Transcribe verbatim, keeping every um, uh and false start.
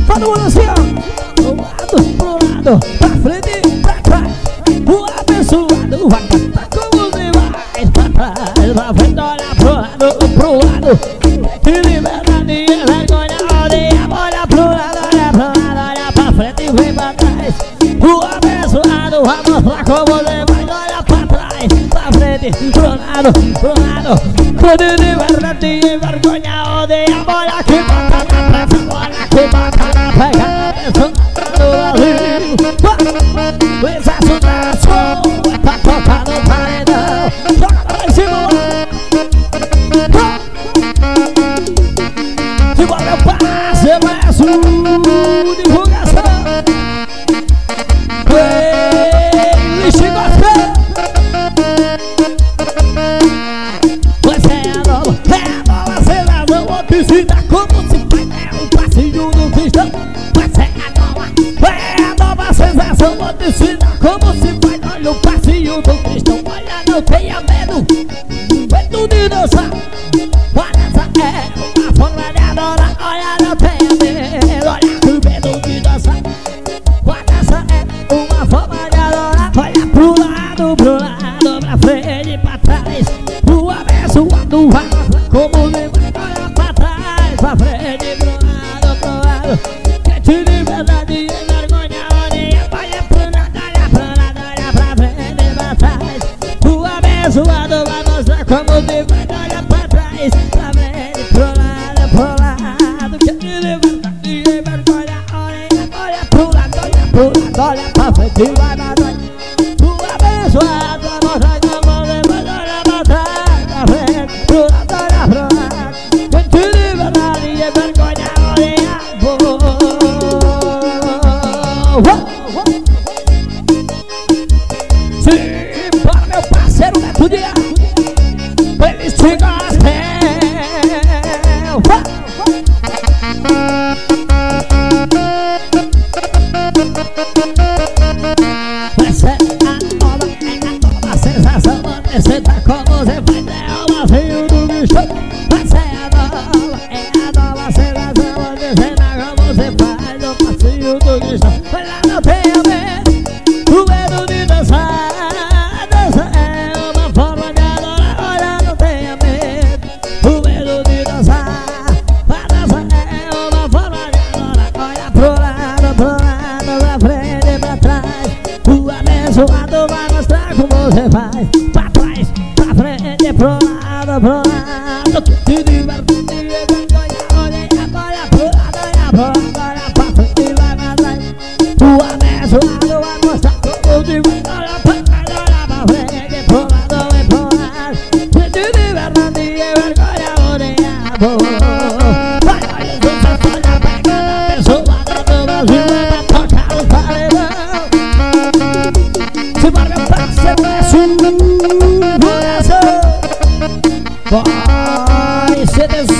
Todo mundo assim, ó. Pro lado, pro lado, pra frente, pra trás. O abençoado vai cantar como você vai. Pra trás, pra frente, olha pro lado, pro lado. Que liberdade e vergonha, odeia. Olha pro lado, olha pro lado, olha pra frente e vem pra trás. O abençoado vai mostrar como você vai. Olha pra trás, pra frente, pro lado, pro lado. Que liberdade e vergonha, odeia. Olha que bota na pressa, olha que bota na pegada. Abençoado Brasil. O exército da sua tá tocando no paredão. Joga lá em cima. Simbora meu parceiro, é sua divulgação. Playlist gospel. Você é a nova, é a nova sensação. Onde se dá como se faz, é o passeio do cristão. Você é a nova, é a nova sensação. Onde se dá como se faz, olha o passeio do cristão. Olha, não tenha medo, medo de dançar. Olha, essa é uma forma de adorar. Olha, não tenha medo, olha o medo de dançar. Olha, essa é uma forma de adorar. Olha pro lado, pro lado, pra frente e pra trás. O abençoado vai mostrar como você vai. Olha pra trás, pra frente, pro lado, pro lado. Que te liberdade e vergonha, olha, olha pro lado, olha pro lado, olha pra frente e pra trás. O abençoado vai mostrar como você vai. Olha pra trás, pra frente, pro lado, pro lado. Que te liberdade e vergonha, olha, olha pro lado, olha pro lado, olha pra frente e vai pra trás. O abençoado vai mostrar como você vai. Olha pra trás, pra frente, pro lado, olha pro lado. Que te liberdade e vergonha, olha, boa. Simbora meu parceiro Neto Dia. Eles te gostam. Você é a nova, é a nova sensação. Você tá como você faz, é o vazio do bicho. Você é a nova, é a nova sensação. Você tá como você faz, o vazio do bicho. Olha, não tenha medo, o medo de dançar. Dança é uma forma de adorar. Olha, não tenha medo, o medo de dançar. A dança é uma forma de adorar. Olha pro lado, pro lado, pra frente e pra trás. O abençoado vai mostrar como você faz. Pra trás, pra frente, pro lado, pro lado. Que te diverte e vergonha, olha, olha pro lado, olha pro lado, olha pra frente e vai pra trás. O abençoado vai mostrar como você faz. Olha pra trás, olha pra frente, pro lado e pro lado. Que te diverte e vergonha, olha, boa. Vai, olha, você olha pegando a abençoada do Brasil. É pra tocar o paredão. Simbora meu parceiro, é sua divulgação. Vai, C D